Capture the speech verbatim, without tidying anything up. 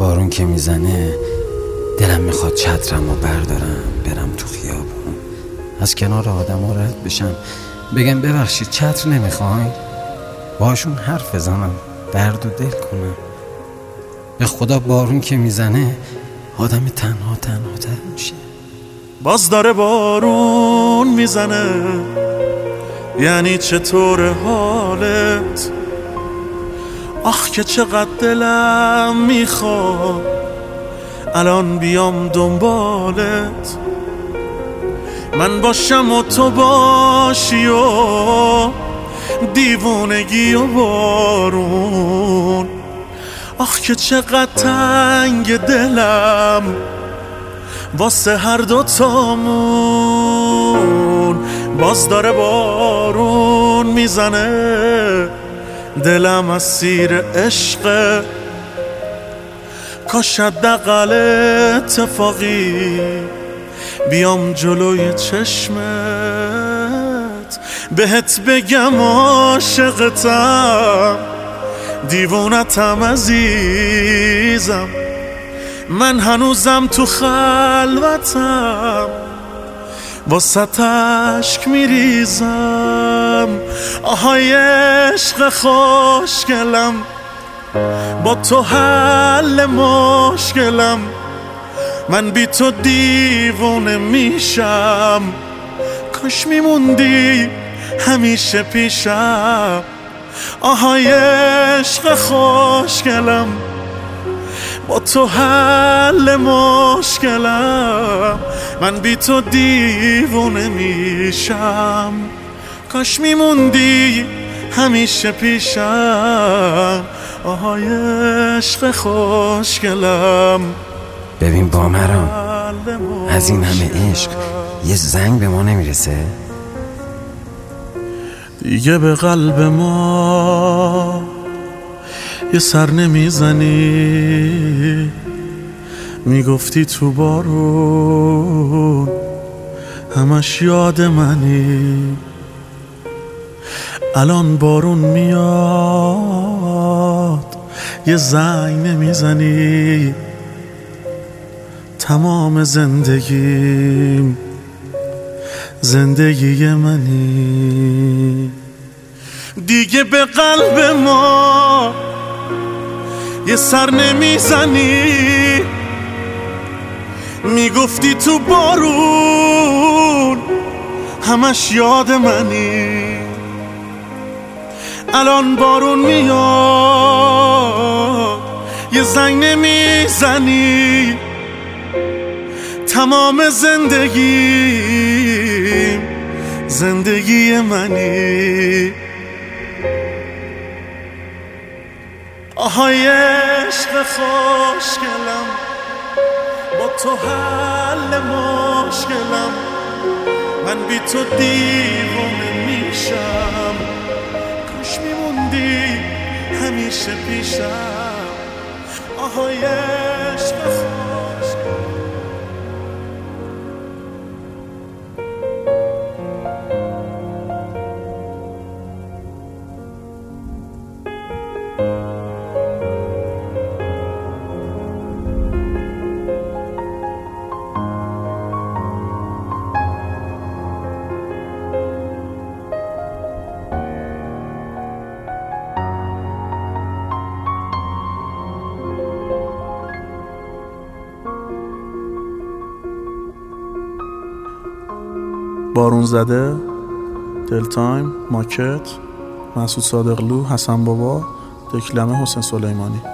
بارون که میزنه دلم میخواد چترم و بردارم برم تو خیابون، از کنار آدم ها رد بشم، بگم ببخشید چتر نمیخواین، باشون حرف بزنم، درد و دل کنم. به خدا بارون که میزنه آدم تنها تنها تر میشه. باز داره بارون میزنه، یعنی چطور حالت؟ آخ که چقدر دلم میخواد الان بیام دنبالت، من باشم و تو باشی و دیوونگی و بارون. آخ که چقدر تنگ دلم واسه هر دوتامون. باز داره بارون میزنه، دلم اسیر عشقه، کاش حداقل اتفاقی بیام جلوی چشمت بهت بگم عاشقتم، دیوونتم عزیزم، من هنوزم تو خلوتم، واسه اشک میریزم. آهای عشق خوشگلم، با تو حل مشکلم، من بی تو دیوونه میشم، کاش میموندی همیشه پیشم. آهای عشق خوشگلم، با تو حل مشکلم، من بی تو دیوونه میشم، کاش میموندی همیشه پیشم. آهای عشق خوشگلم. ببین بامرام، از این همه عشق یه زنگ به ما نمیرسه؟ دیگه به قلب ما یه سر نمیزنی، میگفتی تو بارون همش یاد منی، الان بارون میاد یه زنگ نمیزنی، تمام زندگیم زندگی منی. دیگه به قلب ما یه سر نمیزنی، میگفتی تو بارون همش یاد منی، الان بارون میاد یه زنگ نمیزنی، تمام زندگیم زندگی منی. آهای عشق خوشگلم، با تو حل مشکلم، من بی تو دیوانه میشم، کاش میموندی همیشه پیشم. آهای عشق خوشگلم. بارون زده، دل تایم، ماکت، مسعود صادقلو، حسن بابا، دکلمه، حسین سلیمانی.